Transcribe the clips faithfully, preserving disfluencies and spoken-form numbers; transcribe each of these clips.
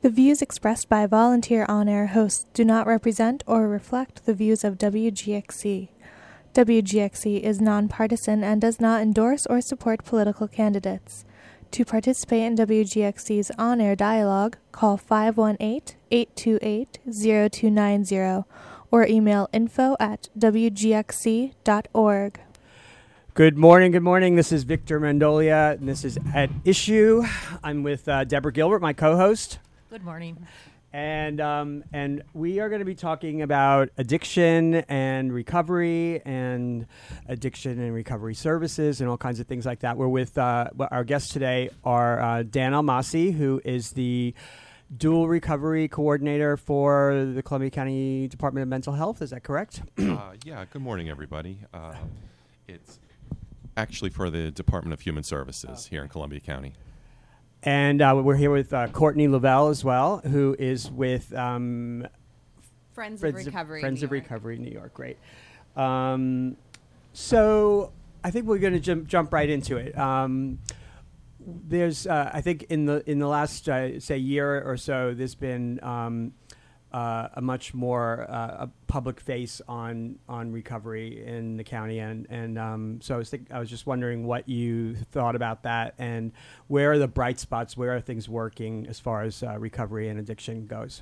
The views expressed by volunteer on-air hosts do not represent or reflect the views of W G X C. W G X C is nonpartisan and does not endorse or support political candidates. To participate in W G X C's on-air dialogue, call five one eight, eight two eight, zero two nine zero or email info at w g x c dot org. Good morning, good morning. This is Victor Mandolia, and this is At Issue. I'm with uh, Deborah Gilbert, my co-host. Good morning. And um, and we are going to be talking about addiction and recovery and addiction and recovery services and all kinds of things like that. We're with uh, our guests today are uh, Dan Almasi, who is the dual recovery coordinator for the Columbia County Department of Mental Health. Is that correct? uh, yeah, good morning, everybody. Uh, it's actually for the Department of Human Services okay. here in Columbia County. And uh, we're here with uh, Courtney Lavelle as well, who is with um, Friends, Friends of Recovery. Of, Friends New of York. Recovery, New York. Great. Um, so I think we're going to jump jump right into it. Um, there's, uh, I think, in the in the last uh, say year or so, there's been um, uh, a much more uh, a public face on on recovery in the county, and and um, so I was think I was just wondering what you thought about that, and where are the bright spots, where are things working as far as uh, recovery and addiction goes.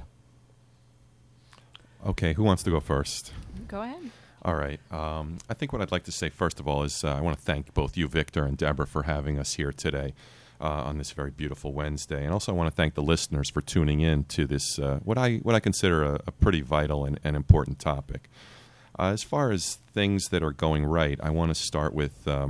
Okay, who wants to go first? Go ahead. All right. Um, I think what I'd like to say first of all is uh, I want to thank both you, Victor, and Deborah, for having us here today uh, on this very beautiful Wednesday, and also I want to thank the listeners for tuning in to this uh, what I what I consider a, a pretty vital and, and important topic. Uh, as far as things that are going right, I want to start with um,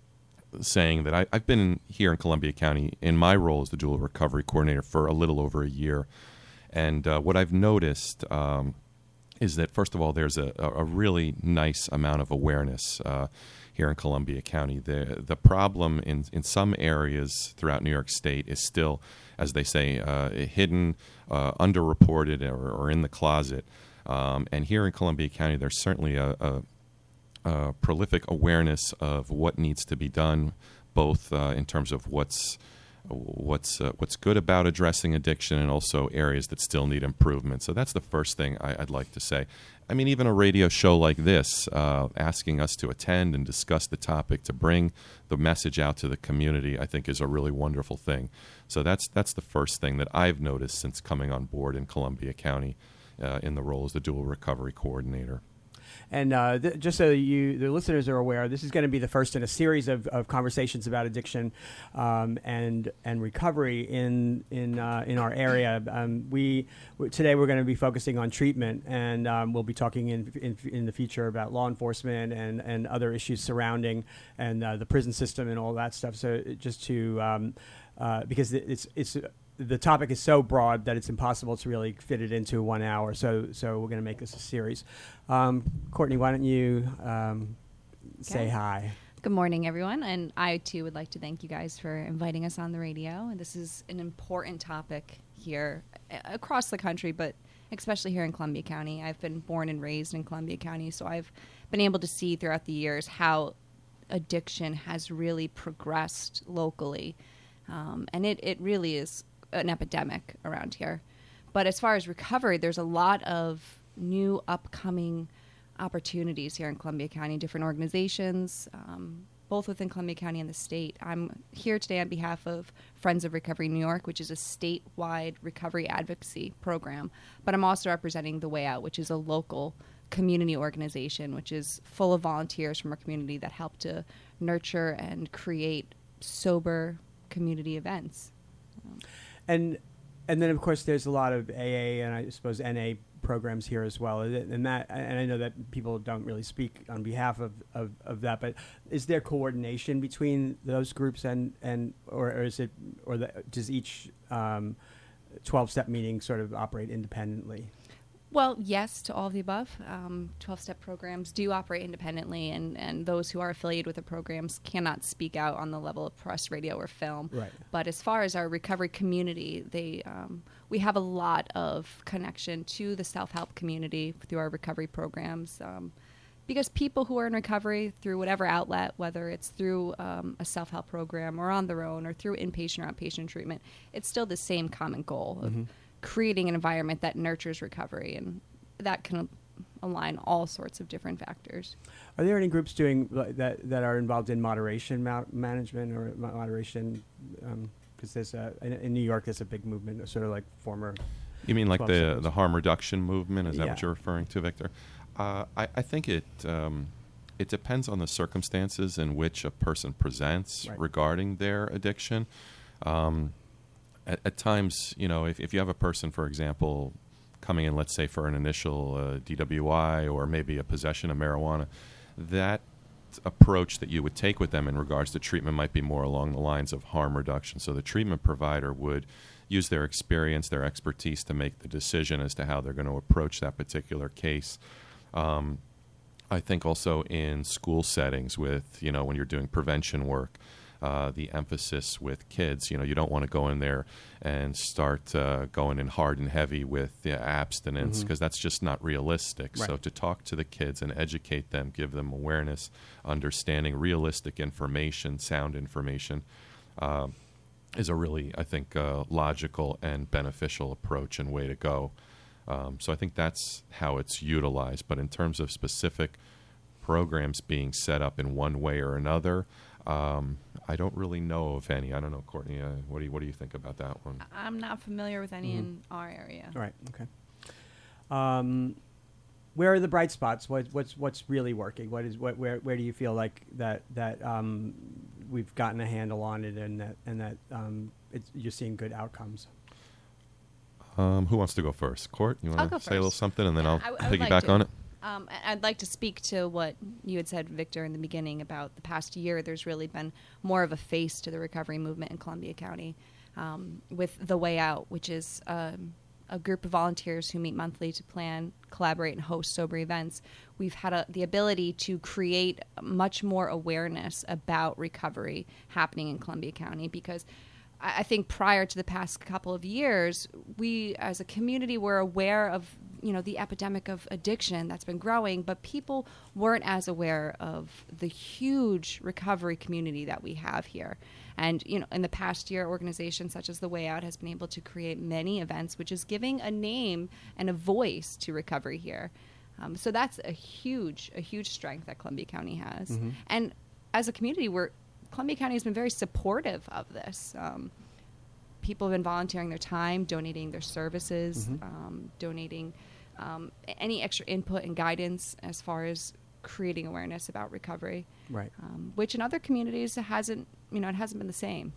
saying that I, I've been here in Columbia County in my role as the dual recovery coordinator for a little over a year, and uh, what I've noticed um, is that, first of all, there's a, a really nice amount of awareness uh, here in Columbia County. The the problem in, in some areas throughout New York State is still, as they say, uh, hidden, uh, underreported, or, or in the closet. Um, and here in Columbia County, there's certainly a, a, a prolific awareness of what needs to be done, both uh, in terms of what's what's uh, what's good about addressing addiction and also areas that still need improvement. So that's the first thing I, I'd like to say. I mean, even a radio show like this, uh, asking us to attend and discuss the topic, to bring the message out to the community, I think is a really wonderful thing. So that's that's the first thing that I've noticed since coming on board in Columbia County uh, in the role as the dual recovery coordinator. And uh, th- just so you, the listeners are aware, this is going to be the first in a series of, of conversations about addiction um, and and recovery in in uh, in our area. Um, we w- today we're going to be focusing on treatment, and um, we'll be talking in, in in the future about law enforcement and, and other issues surrounding and uh, the prison system and all that stuff. So just to um, uh, because it's it's. The topic is so broad that it's impossible to really fit it into one hour. So, so we're going to make this a series. Um, Courtney, why don't you um, say Okay. hi? Good morning, everyone. And I, too, would like to thank you guys for inviting us on the radio. And this is an important topic here uh, across the country, but especially here in Columbia County. I've been born and raised in Columbia County, so I've been able to see throughout the years how addiction has really progressed locally. Um, and it, it really is an epidemic around here. But as far as recovery, there's a lot of new upcoming opportunities here in Columbia County, different organizations, um, both within Columbia County and the state. I'm here today on behalf of Friends of Recovery New York, which is a statewide recovery advocacy program. But I'm also representing The Way Out, which is a local community organization, which is full of volunteers from our community that help to nurture and create sober community events. And and then of course there's a lot of A A and I suppose N A programs here as well. And that and I know that people don't really speak on behalf of, of, of that, but is there coordination between those groups and, and or, or is it or the, does each um, twelve-step meeting sort of operate independently? Well, yes to all of the above. Um, twelve-step programs do operate independently, and, and those who are affiliated with the programs cannot speak out on the level of press, radio, or film. Right. But as far as our recovery community, they um, we have a lot of connection to the self-help community through our recovery programs. Um, because people who are in recovery through whatever outlet, whether it's through um, a self-help program or on their own or through inpatient or outpatient treatment, it's still the same common goal of Mm-hmm. creating an environment that nurtures recovery, and that can align all sorts of different factors. Are there any groups doing li- that that are involved in moderation ma- management or mo- moderation? Because there's a, in, in New York, there's a big movement, sort of like former. You mean like Club the settings. the harm reduction movement? Is that Yeah. what you're referring to, Victor? Uh, I, I think it um, it depends on the circumstances in which a person presents Right. regarding their addiction. Um, at, at times, you know, if, if you have a person, for example, coming in, let's say, for an initial uh, D W I or maybe a possession of marijuana, that approach that you would take with them in regards to treatment might be more along the lines of harm reduction. So the treatment provider would use their experience, their expertise to make the decision as to how they're going to approach that particular case. Um, I think also in school settings with, you know, when you're doing prevention work, uh, the emphasis with kids, you know, you don't want to go in there and start uh, going in hard and heavy with the abstinence because Mhm. that's just not realistic. Right. So to talk to the kids and educate them, give them awareness, understanding, realistic information, sound information, uh, is a really, I think, uh, logical and beneficial approach and way to go. Um, so I think that's how it's utilized. But in terms of specific programs being set up in one way or another, um, I don't really know of any. I don't know, Courtney. Uh, what do you what do you think about that one? I'm not familiar with any Mhm. in our area. All right. Okay. Um, where are the bright spots? What, what's what's really working? What is what? Where where do you feel like that that um, we've gotten a handle on it and that and that um, it's, you're seeing good outcomes? Um, who wants to go first? Court, you I'll want go to say a little first. something, and then Yeah, I'll I w- I would like piggyback to. on it. Um, I- I'd like to speak to what you had said, Victor, in the beginning about the past year. There's really been more of a face to the recovery movement in Columbia County um, with The Way Out, which is um, a group of volunteers who meet monthly to plan, collaborate, and host sober events. We've had a, the ability to create much more awareness about recovery happening in Columbia County because I I think prior to the past couple of years, we as a community were aware of, you know, the epidemic of addiction that's been growing, but people weren't as aware of the huge recovery community that we have here. And, you know, in the past year, organizations such as The Way Out has been able to create many events, which is giving a name and a voice to recovery here. Um, so that's a huge, a huge strength that Columbia County has. Mhm. And as a community, we're Columbia County has been very supportive of this. Um, people have been volunteering their time, donating their services, Mhm. um, donating um, a- any extra input and guidance as far as creating awareness about recovery, Right. um, which in other communities it hasn't, you know, it hasn't been the same.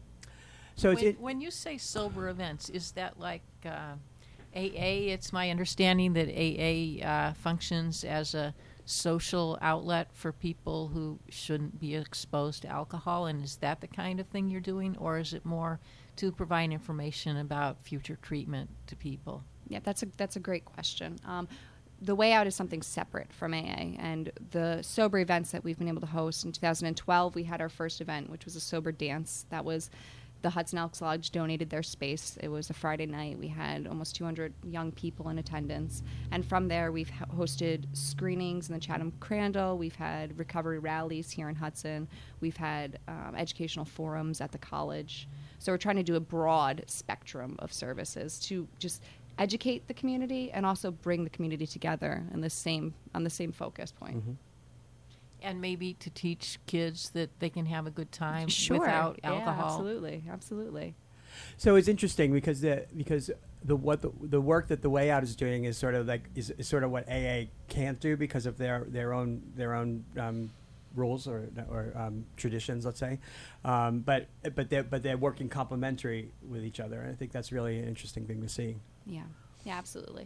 So it's when, it, when you say sober events, is that like uh, A A? It's my understanding that A A uh, functions as a social outlet for people who shouldn't be exposed to alcohol, and is that the kind of thing you're doing, or is it more to provide information about future treatment to people? Yeah, that's a that's a great question. Um, the Way Out is something separate from A A, and the sober events that we've been able to host in two thousand twelve, we had our first event, which was a sober dance. That was the Hudson Elks Lodge donated their space. It was a Friday night. We had almost two hundred young people in attendance, and from there we've ho- hosted screenings in the Chatham Crandall. We've had recovery rallies here in Hudson. We've had um, educational forums at the college. So we're trying to do a broad spectrum of services to just educate the community and also bring the community together in the same on the same focus point. Mhm. And maybe to teach kids that they can have a good time Sure. without Yeah, alcohol. absolutely, absolutely. So it's interesting because the because the what the, the work that The Way Out is doing is sort of like is, is sort of what A A can't do because of their their own their own um, rules or or um, traditions, let's say. Um, but but they but they're working complementary with each other. I think that's really an interesting thing to see. Yeah, yeah, absolutely.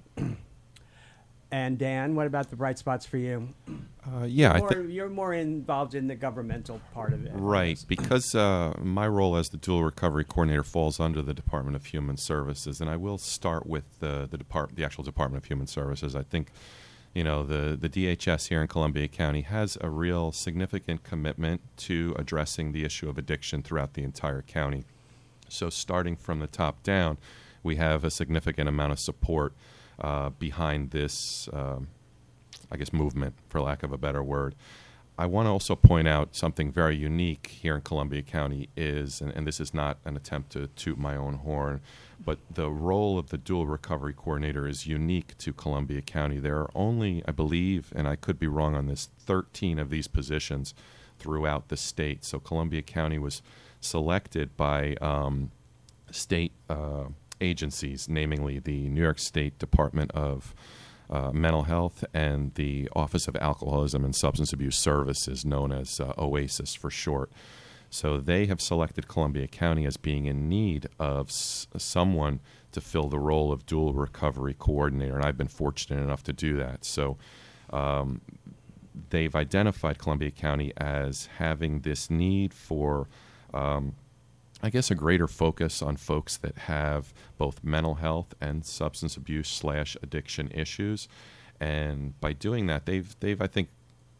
And Dan, what about the bright spots for you? Uh, yeah, I More, think. you're more involved in the governmental part of it. I Right, guess. because uh, my role as the dual recovery coordinator falls under the Department of Human Services, and I will start with the the depart the actual Department of Human Services. I think, you know, the the D H S here in Columbia County has a real significant commitment to addressing the issue of addiction throughout the entire county. So, starting from the top down, we have a significant amount of support uh, behind this, um, I guess, movement, for lack of a better word. I want to also point out something very unique here in Columbia County is, and, and this is not an attempt to toot my own horn, but the role of the dual recovery coordinator is unique to Columbia County. There are only, I believe, and I could be wrong on this, thirteen of these positions throughout the state. So Columbia County was selected by um, state uh, agencies, namely the New York State Department of Uh, Mental Health and the Office of Alcoholism and Substance Abuse Services, known as uh, OASIS for short. So they have selected Columbia County as being in need of s- someone to fill the role of dual recovery coordinator, and I've been fortunate enough to do that. So um, they've identified Columbia County as having this need for um, I guess a greater focus on folks that have both mental health and substance abuse slash addiction issues. And by doing that, they've, they've I think,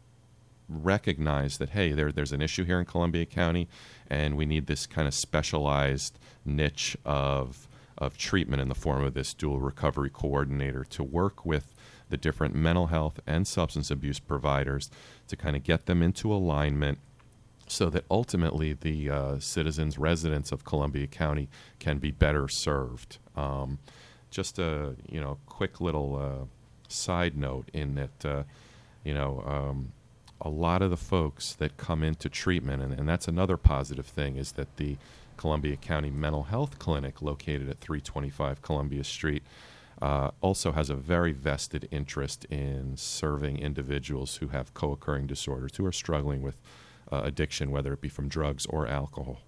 recognized that, hey, there, there's an issue here in Columbia County, and we need this kind of specialized niche of, of treatment in the form of this dual recovery coordinator to work with the different mental health and substance abuse providers to kind of get them into alignment, so that ultimately the uh, citizens, residents of Columbia County can be better served. Um, just a you know quick little uh, side note in that uh, you know um, a lot of the folks that come into treatment, and, and that's another positive thing, is that the Columbia County Mental Health Clinic, located at three twenty-five Columbia Street, uh, also has a very vested interest in serving individuals who have co-occurring disorders, who are struggling with Uh, addiction, whether it be from drugs or alcohol.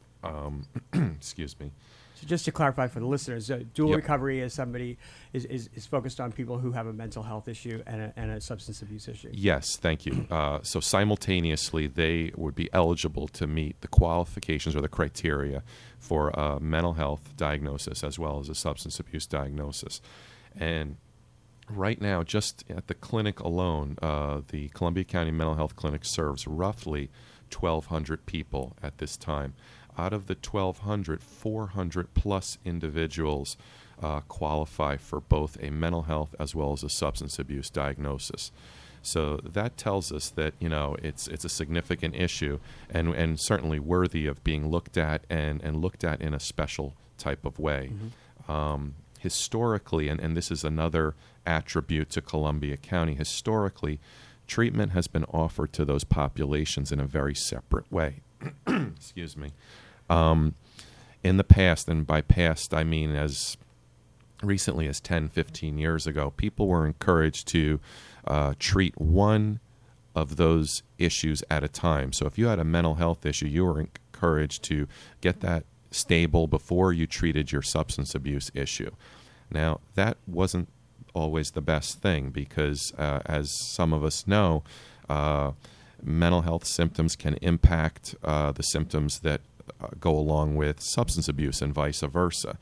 Um, excuse me. So just to clarify for the listeners, uh, dual Yep. recovery is somebody is, is, is focused on people who have a mental health issue and a, and a substance abuse issue. Yes, thank you. Uh, so simultaneously, they would be eligible to meet the qualifications or the criteria for a mental health diagnosis as well as a substance abuse diagnosis. And right now, just at the clinic alone, uh, the Columbia County Mental Health Clinic serves roughly twelve hundred people at this time. Out of the twelve hundred, four hundred plus individuals uh, qualify for both a mental health as well as a substance abuse diagnosis. So that tells us that, you know, it's it's a significant issue and, and certainly worthy of being looked at and, and looked at in a special type of way. Mm-hmm. Um, historically, and, and this is another attribute to Columbia County, historically, treatment has been offered to those populations in a very separate way. Excuse me. Um, in the past, and by past I mean as recently as ten, fifteen years ago, people were encouraged to uh, treat one of those issues at a time. So if you had a mental health issue, you were encouraged to get that stable before you treated your substance abuse issue. Now, that wasn't always the best thing because, uh, as some of us know, uh, mental health symptoms can impact uh, the symptoms that uh, go along with substance abuse and vice versa.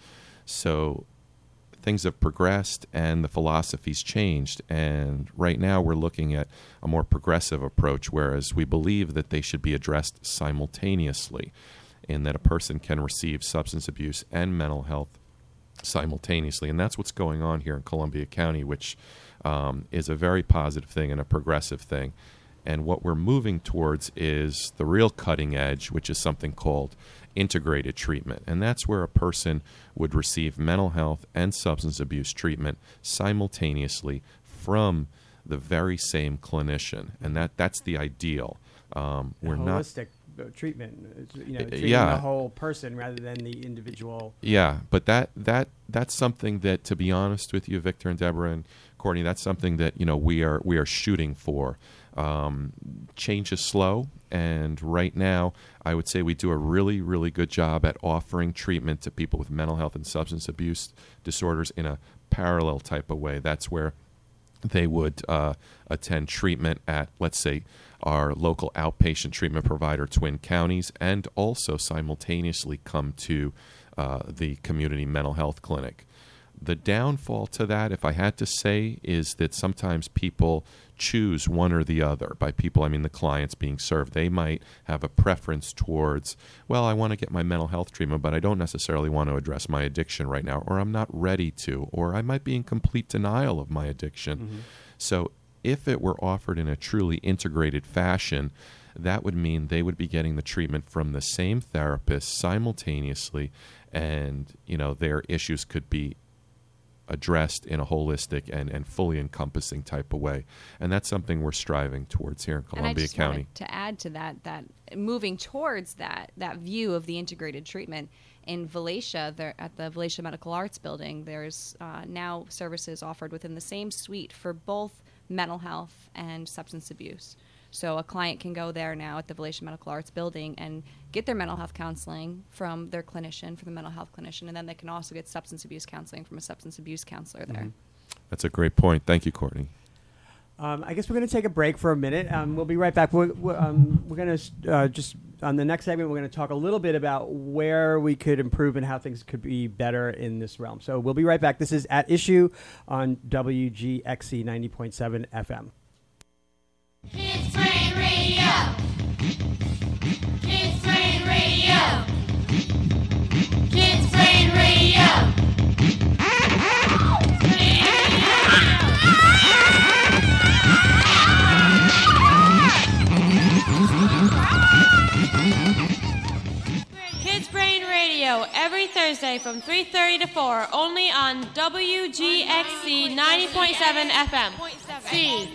So things have progressed and the philosophy's changed, and right now we're looking at a more progressive approach, whereas we believe that they should be addressed simultaneously, in that a person can receive substance abuse and mental health simultaneously. And that's what's going on here in Columbia County, which um, is a very positive thing and a progressive thing. And what we're moving towards is the real cutting edge, which is something called integrated treatment. And that's where a person would receive mental health and substance abuse treatment simultaneously from the very same clinician. And that, that's the ideal. Um, we're not holistic treatment, you know, treating yeah. the whole person rather than the individual. Yeah, but that that that's something that, to be honest with you, Victor and Deborah and Courtney, that's something that, you know, we are we are shooting for. Um, change is slow, and right now, I would say we do a really, really good job at offering treatment to people with mental health and substance abuse disorders in a parallel type of way. That's where they would uh, attend treatment at, let's say, our local outpatient treatment provider, Twin Counties, and also simultaneously come to uh, the community mental health clinic. The downfall to that, if I had to say, is that sometimes people choose one or the other. By people, I mean the clients being served. They might have a preference towards, well, I want to get my mental health treatment, but I don't necessarily want to address my addiction right now, or I'm not ready to, or I might be in complete denial of my addiction. Mm-hmm. So if it were offered in a truly integrated fashion, that would mean they would be getting the treatment from the same therapist simultaneously, and you know their issues could be addressed in a holistic and, and fully encompassing type of way. And that's something we're striving towards here in Columbia and I just County. wanted to add to that, that moving towards that, that view of the integrated treatment, in Valatia, there, at the Valatia Medical Arts Building, there's uh, now services offered within the same suite for both mental health and substance abuse. So a client can go there now at the Valatia Medical Arts Building and get their mental health counseling from their clinician, from the mental health clinician, and then they can also get substance abuse counseling from a substance abuse counselor there. Mm-hmm. That's a great point. Thank you, Courtney. Um, I guess we're going to take a break for a minute. Um, we'll be right back. We're, we're, um, we're going to uh, just, on the next segment, we're going to talk a little bit about where we could improve and how things could be better in this realm. So we'll be right back. This is At Issue on W G X C ninety point seven F M. Kids Brain Radio. Kids Brain Radio. Kids Brain Radio. Kids Brain Radio every Thursday from three thirty to four, only on W G X C ninety point seven F M. See.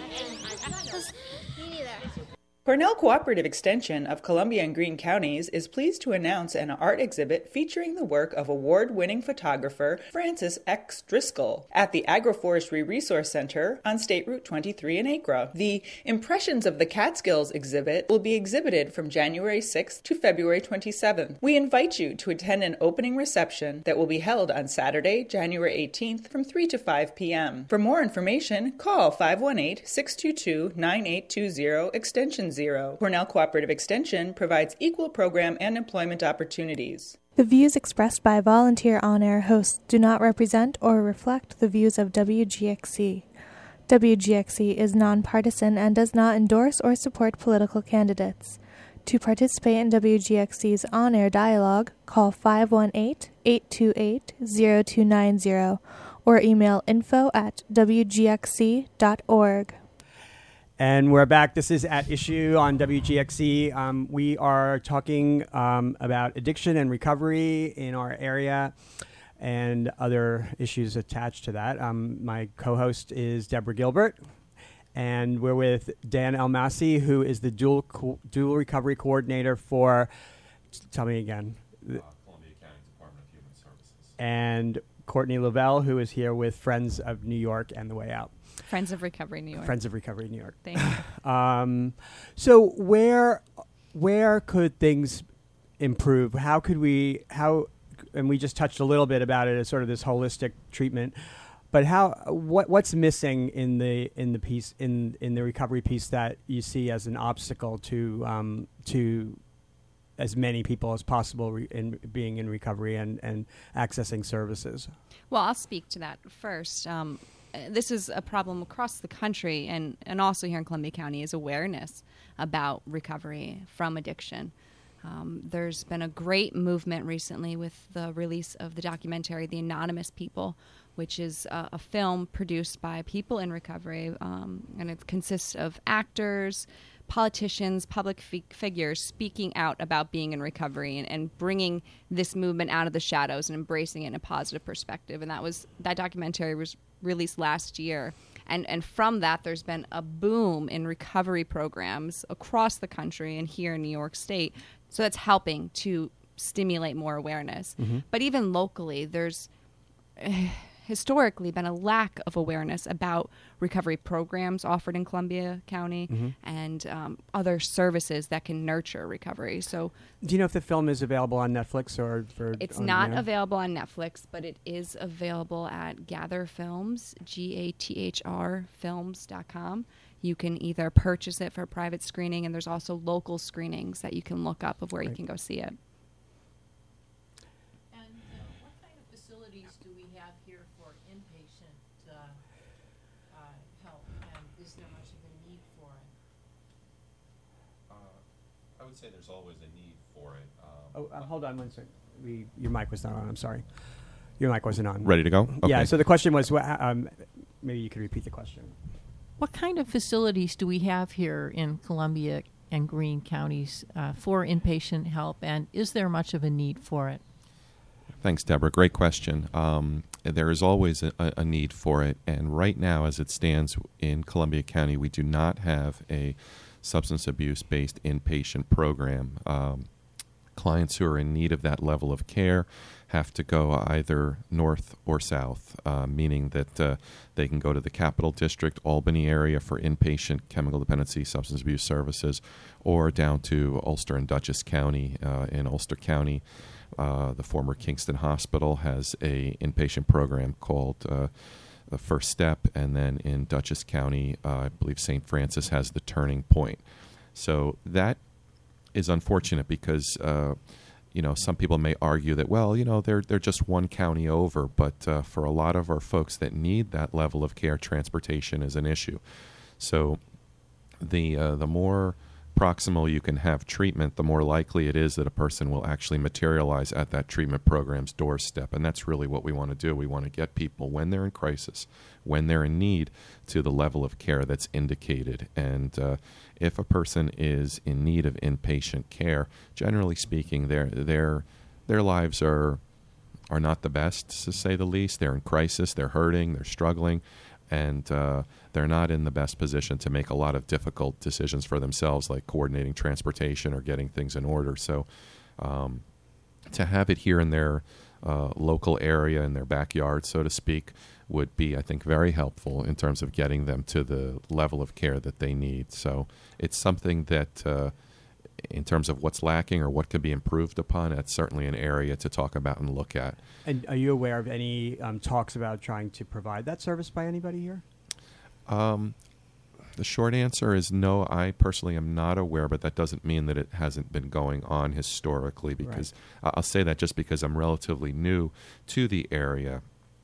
Cornell Cooperative Extension of Columbia and Greene Counties is pleased to announce an art exhibit featuring the work of award-winning photographer Francis X. Driscoll at the Agroforestry Resource Center on State Route twenty-three in Acra. The Impressions of the Catskills exhibit will be exhibited from January sixth to February twenty-seventh. We invite you to attend an opening reception that will be held on Saturday, January eighteenth from three to five p.m. For more information, call five one eight, six two two, nine eight two zero, extension zero. Cornell Cooperative Extension provides equal program and employment opportunities. The views expressed by volunteer on-air hosts do not represent or reflect the views of W G X C. W G X C is nonpartisan and does not endorse or support political candidates. To participate in W G X C's on-air dialogue, call five one eight, eight two eight, zero two nine zero or email info at w g x c dot org. And we're back. This is At Issue on W G X C. Um, we are talking um, about addiction and recovery in our area and other issues attached to that. Um, my co-host is Deborah Gilbert, and we're with Dan Elmasi, who is the dual co- dual recovery coordinator for, tell me again. Uh, Columbia County Department of Human Services. And Courtney Lavelle, who is here with Friends of New York and The Way Out. Friends of Recovery New York. Friends of Recovery New York. Thank you. um, so where where could things improve? How could we how and we just touched a little bit about it as sort of this holistic treatment, but how what what's missing in the in the piece in in the recovery piece that you see as an obstacle to um, to as many people as possible re- in being in recovery and, and accessing services? Well, I'll speak to that first. Um, This is a problem across the country and, and also here in Columbia County is awareness about recovery from addiction. Um, there's been a great movement recently with the release of the documentary The Anonymous People, which is a, a film produced by people in recovery, um, and it consists of actors, politicians, public fi- figures speaking out about being in recovery and, and bringing this movement out of the shadows and embracing it in a positive perspective. And that was that documentary was released last year. And and from that, there's been a boom in recovery programs across the country and here in New York State. So that's helping to stimulate more awareness. Mm-hmm. But even locally, there's uh, historically been a lack of awareness about recovery programs offered in Columbia County mm-hmm. and um, other services that can nurture recovery. So, do you know if the film is available on Netflix or for? It's on not demand? available on Netflix, but it is available at Gather Films, G A T H R films dot com. You can either purchase it for a private screening, and there's also local screenings that you can look up of where right. you can go see it. I would say there's always a need for it. Oh, Um, uh, hold on one second. We, your mic was not on. I'm sorry. Your mic wasn't on. Ready to go? Okay. Yeah. So the question was, wha- um, maybe you could repeat the question. What kind of facilities do we have here in Columbia and Greene counties uh, for inpatient help, and is there much of a need for it? Thanks, Deborah. Great question. Um, there is always a, a need for it, and right now, as it stands in Columbia County, we do not have a substance abuse-based inpatient program. Um, clients who are in need of that level of care have to go either north or south, uh, meaning that uh, they can go to the Capital District, Albany area for inpatient chemical dependency substance abuse services, or down to Ulster and Dutchess County. Uh, in Ulster County, uh, the former Kingston Hospital has a inpatient program called uh, the First Step, and then in Dutchess County, uh, I believe Saint Francis has the Turning Point. So that is unfortunate because uh, you know, some people may argue that, well, you know, they're they're just one county over, but uh, for a lot of our folks that need that level of care, transportation is an issue. So the uh, the more proximal you can have treatment, the more likely it is that a person will actually materialize at that treatment program's doorstep. And that's really what we want to do. We want to get people, when they're in crisis, when they're in need, to the level of care that's indicated. And uh, if a person is in need of inpatient care, generally speaking, their their their lives are are not the best, to say the least. They're in crisis, they're hurting, they're struggling, and uh, they're not in the best position to make a lot of difficult decisions for themselves, like coordinating transportation or getting things in order. So um, to have it here in their uh, local area, in their backyard, so to speak, would be, I think, very helpful in terms of getting them to the level of care that they need. So it's something that, uh, in terms of what's lacking or what could be improved upon, that's certainly an area to talk about and look at. And are you aware of any um, talks about trying to provide that service by anybody here? Um, the short answer is no. I personally am not aware, but that doesn't mean that it hasn't been going on historically, because right. I'll say that just because I'm relatively new to the area.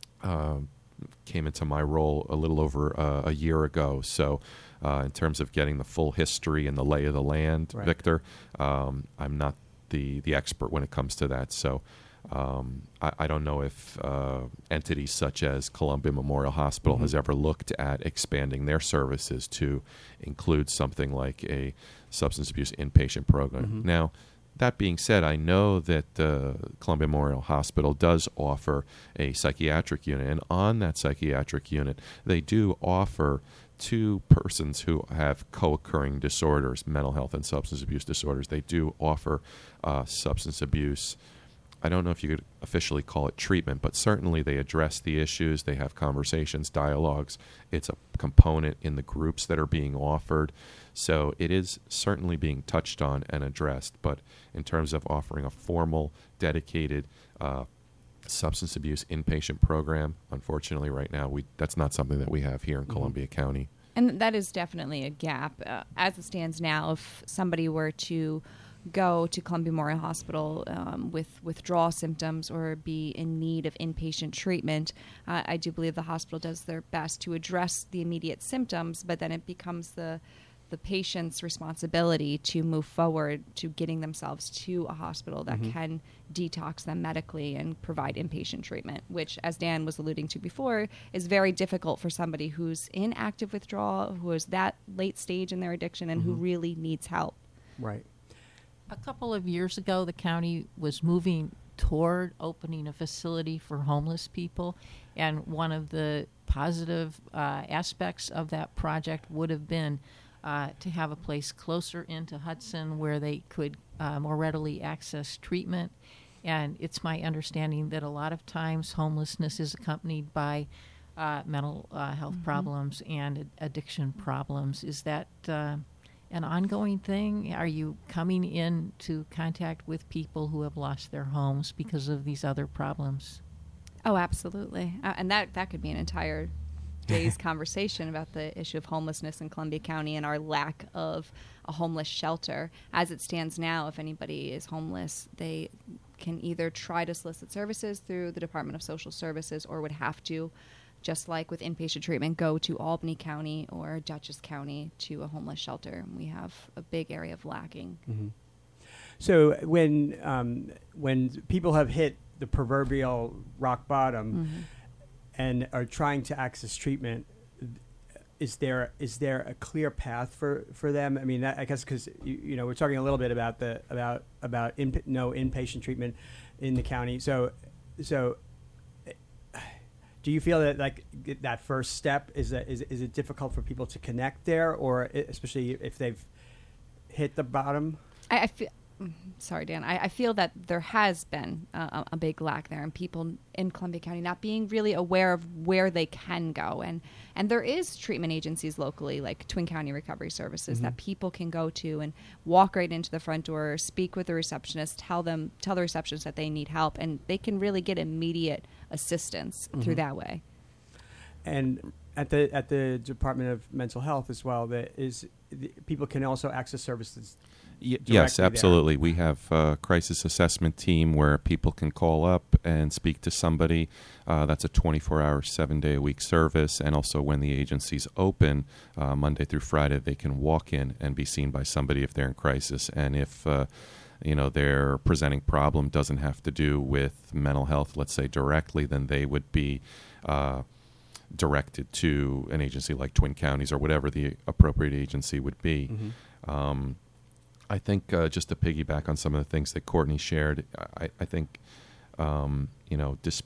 Um, came into my role a little over uh, a year ago. So uh, in terms of getting the full history and the lay of the land, right. Victor, um, I'm not the, the expert when it comes to that. So um, I, I don't know if uh, entities such as Columbia Memorial Hospital mm-hmm. has ever looked at expanding their services to include something like a substance abuse inpatient program. Mm-hmm. Now, that being said, I know that uh, Columbia Memorial Hospital does offer a psychiatric unit, and on that psychiatric unit, they do offer to persons who have co-occurring disorders, mental health and substance abuse disorders, they do offer uh, substance abuse. I don't know if you could officially call it treatment, but certainly they address the issues. They have conversations, dialogues. It's a component in the groups that are being offered. So it is certainly being touched on and addressed. But in terms of offering a formal, dedicated uh, substance abuse inpatient program, unfortunately right now, we that's not something that we have here in mm-hmm. Columbia County. And that is definitely a gap. Uh, as it stands now, if somebody were to go to Columbia Memorial Hospital um, with withdrawal symptoms or be in need of inpatient treatment, uh, I do believe the hospital does their best to address the immediate symptoms, but then it becomes the the patient's responsibility to move forward to getting themselves to a hospital that mm-hmm. can detox them medically and provide inpatient treatment, which, as Dan was alluding to before, is very difficult for somebody who's in active withdrawal, who is that late stage in their addiction, and mm-hmm. who really needs help. Right. A couple of years ago, the county was moving toward opening a facility for homeless people, and one of the positive uh, aspects of that project would have been uh, to have a place closer into Hudson where they could uh, more readily access treatment. And it's my understanding that a lot of times homelessness is accompanied by uh, mental uh, health mm-hmm. problems and ad- addiction problems. Is that uh, an ongoing thing? Are you coming into contact with people who have lost their homes because of these other problems? Oh, absolutely. Uh, and that, that could be an entire day's conversation about the issue of homelessness in Columbia County and our lack of a homeless shelter. As it stands now, if anybody is homeless, they can either try to solicit services through the Department of Social Services or would have to, just like with inpatient treatment, go to Albany County or Dutchess County to a homeless shelter. We have a big area of lacking. Mm-hmm. So when um, when people have hit the proverbial rock bottom mm-hmm. and are trying to access treatment, is there is there a clear path for, for them? I mean, that, I guess because you, you know we're talking a little bit about the about about in, no inpatient treatment in the county. So so do you feel that like that first step is that is is it difficult for people to connect there, or especially if they've hit the bottom? I, I feel. Sorry, Dan. I, I feel that there has been uh, a big lack there, and people in Columbia County not being really aware of where they can go. And, and there is treatment agencies locally, like Twin County Recovery Services, mm-hmm. that people can go to and walk right into the front door, speak with the receptionist, tell them, tell the receptionist that they need help, and they can really get immediate assistance mm-hmm. through that way. And at the at the Department of Mental Health as well, that is the, people can also access services. Y- yes, absolutely. There. We have a crisis assessment team where people can call up and speak to somebody. Uh, that's a twenty-four hour, seven-day-a-week service. And also when the agency's open, uh, Monday through Friday, they can walk in and be seen by somebody if they're in crisis. And if uh, you know their presenting problem doesn't have to do with mental health, let's say directly, then they would be uh, directed to an agency like Twin Counties or whatever the appropriate agency would be. Mm-hmm. Um, I think uh, just to piggyback on some of the things that Courtney shared, I, I think, um, you know, dis-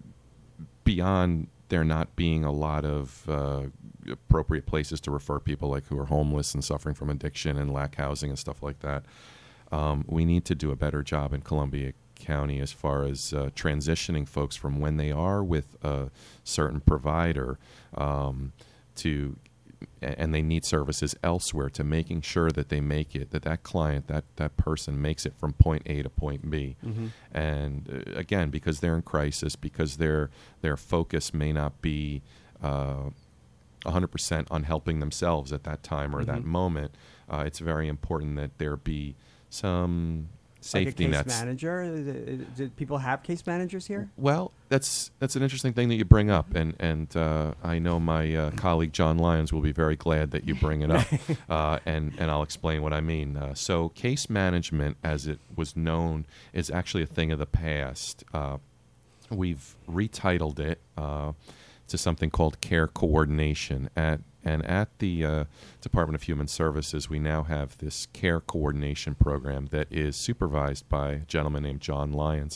beyond there not being a lot of uh, appropriate places to refer people like who are homeless and suffering from addiction and lack housing and stuff like that, um, we need to do a better job in Columbia County as far as uh, transitioning folks from when they are with a certain provider um, to and they need services elsewhere, to making sure that they make it, that that client, that, that person makes it from point A to point B. Mm-hmm. And uh, again, because they're in crisis, because their their focus may not be uh, one hundred percent on helping themselves at that time or mm-hmm. that moment, uh, it's very important that there be some safety like a case nets. Manager? Do people have case managers here? Well, that's that's an interesting thing that you bring up, and and uh, I know my uh, colleague John Lyons will be very glad that you bring it up, uh, and and I'll explain what I mean. Uh, so, case management, as it was known, is actually a thing of the past. Uh, we've retitled it uh, to something called care coordination. At And at the uh, Department of Human Services, we now have this care coordination program that is supervised by a gentleman named John Lyons.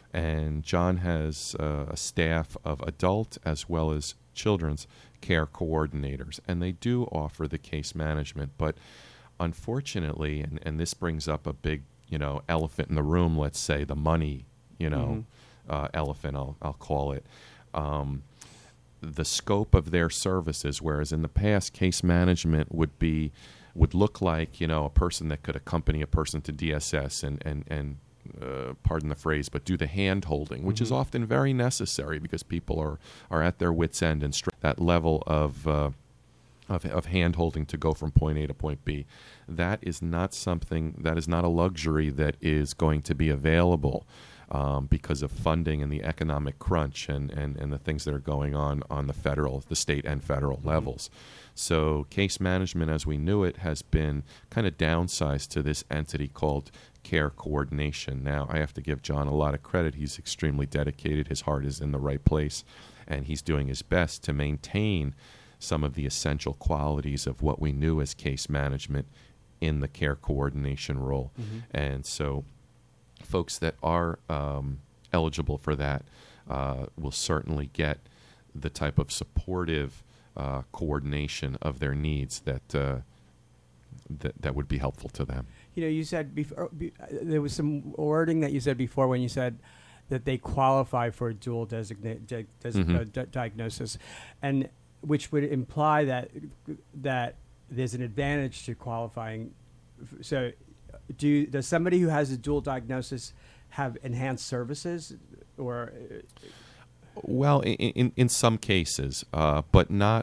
And John has uh, a staff of adult as well as children's care coordinators. And they do offer the case management. But unfortunately, and, and this brings up a big, you know, elephant in the room, let's say, the money, you know, mm-hmm. uh, elephant, I'll, I'll call it. Um, the scope of their services, whereas in the past, case management would be would look like, you know, a person that could accompany a person to D S S and and and uh, pardon the phrase, but do the hand holding, which mm-hmm. is often very necessary because people are are at their wits' end, and str- that level of uh, of of hand holding to go from point A to point B, that is not something that is not a luxury that is going to be available. Um, because of funding and the economic crunch and, and, and the things that are going on on the federal, the state and federal mm-hmm. levels. So case management as we knew it has been kind of downsized to this entity called care coordination. Now, I have to give John a lot of credit. He's extremely dedicated. His heart is in the right place, and he's doing his best to maintain some of the essential qualities of what we knew as case management in the care coordination role. Mm-hmm. And so folks that are um, eligible for that uh, will certainly get the type of supportive uh, coordination of their needs that, uh, that that would be helpful to them. You know, you said before be, uh, there was some wording that you said before when you said that they qualify for a dual designa- de- des- mm-hmm. uh, di- diagnosis, and which would imply that that there's an advantage to qualifying. So. Do does somebody who has a dual diagnosis have enhanced services, or? Well, in in, in some cases, uh, but not.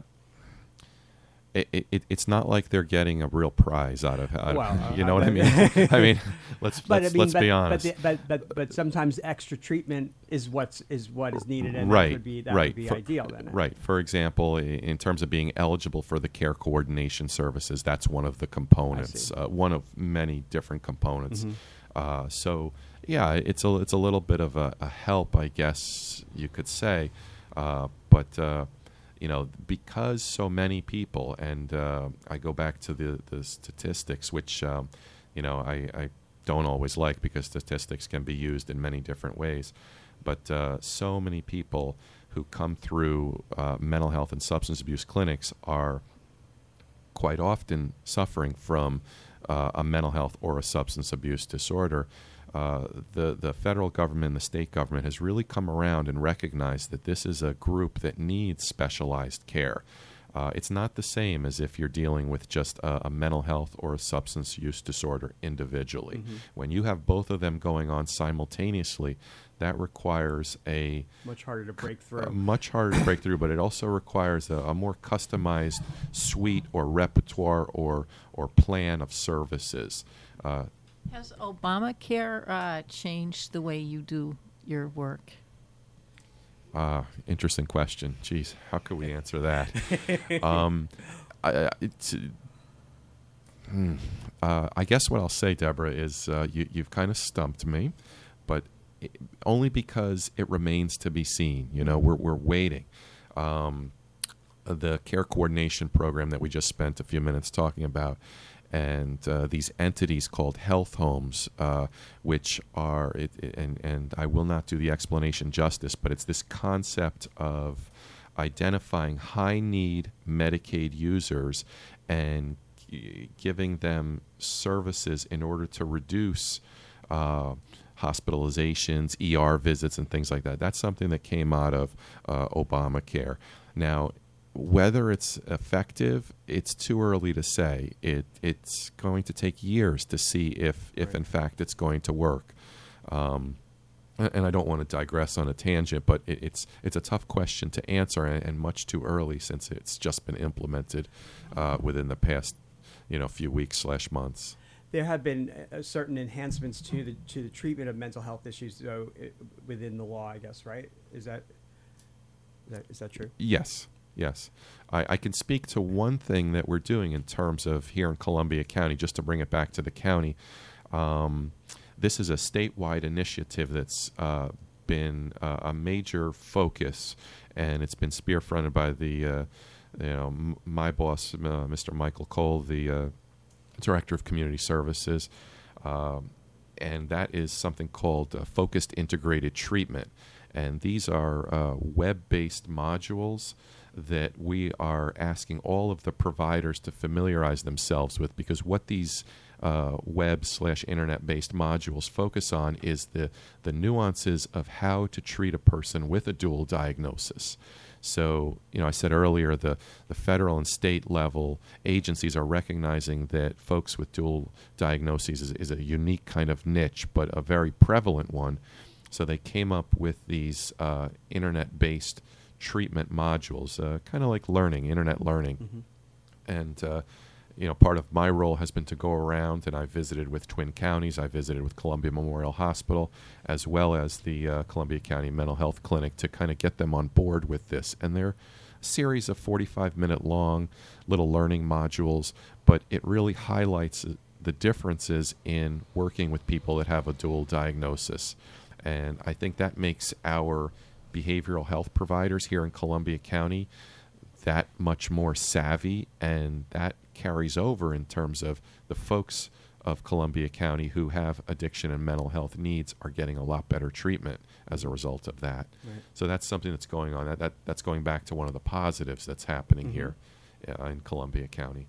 It, it, it's not like they're getting a real prize out of it. Well, you know uh, what I mean? I mean, let's but, let's, I mean, let's but, be honest. But, the, but but but sometimes extra treatment is what's is what is needed, and right, that would be that right. would be for, ideal then. Right. For example, in terms of being eligible for the care coordination services, that's one of the components, uh, one of many different components. Mm-hmm. Uh, so yeah, it's a it's a little bit of a, a help, I guess you could say, uh, but. Uh, you know, because so many people, and uh, I go back to the, the statistics, which, um, you know, I, I don't always like because statistics can be used in many different ways. But uh, so many people who come through uh, mental health and substance abuse clinics are quite often suffering from uh, a mental health or a substance abuse disorder. Uh, the, the federal government and the state government has really come around and recognized that this is a group that needs specialized care. Uh, it's not the same as if you're dealing with just a, a mental health or a substance use disorder individually. Mm-hmm. When you have both of them going on simultaneously, that requires a much harder to break through. Uh, much harder to break through, but it also requires a, a more customized suite or repertoire or or plan of services. Uh, Has Obamacare uh, changed the way you do your work? Uh, interesting question. Jeez, how could we answer that? um, I, it's, hmm, uh, I guess what I'll say, Deborah, is uh, you, you've kind of stumped me, but it, only because it remains to be seen. You know, we're we're waiting. Um, the care coordination program that we just spent a few minutes talking about, and uh, these entities called health homes, uh, which are, it, it, and, and I will not do the explanation justice, but it's this concept of identifying high-need Medicaid users and g- giving them services in order to reduce uh, hospitalizations, E R visits, and things like that. That's something that came out of uh, Obamacare. Now, whether it's effective, it's too early to say. It it's going to take years to see if, if right. in fact, it's going to work. Um, and I don't want to digress on a tangent, but it, it's it's a tough question to answer, and, and much too early since it's just been implemented uh, within the past, you know, few weeks slash months. There have been uh, certain enhancements to the to the treatment of mental health issues, though, it, within the law, I guess, right? Is that is that, is that true? Yes. Yes. I, I can speak to one thing that we're doing in terms of here in Columbia County, just to bring it back to the county. Um, this is a statewide initiative that's uh, been uh, a major focus, and it's been spearfronted by the, uh, you know, m- my boss, uh, Mister Michael Cole, the uh, Director of Community Services, um, and that is something called uh, Focused Integrated Treatment. And these are uh, web-based modules that we are asking all of the providers to familiarize themselves with, because what these uh, web slash internet-based modules focus on is the, the nuances of how to treat a person with a dual diagnosis. So, you know, I said earlier, the, the federal and state level agencies are recognizing that folks with dual diagnoses is, is a unique kind of niche, but a very prevalent one. So they came up with these uh, internet-based treatment modules, uh, kind of like learning, internet learning. Mm-hmm. And, uh, you know, part of my role has been to go around, and I visited with Twin Counties, I visited with Columbia Memorial Hospital, as well as the uh, Columbia County Mental Health Clinic, to kind of get them on board with this. And they're a series of forty-five minute long little learning modules, but it really highlights the differences in working with people that have a dual diagnosis. And I think that makes our behavioral health providers here in Columbia County that much more savvy, and that carries over in terms of the folks of Columbia County who have addiction and mental health needs are getting a lot better treatment as a result of that. Right. So that's something that's going on. That, that That's going back to one of the positives that's happening mm-hmm. here uh, in Columbia County.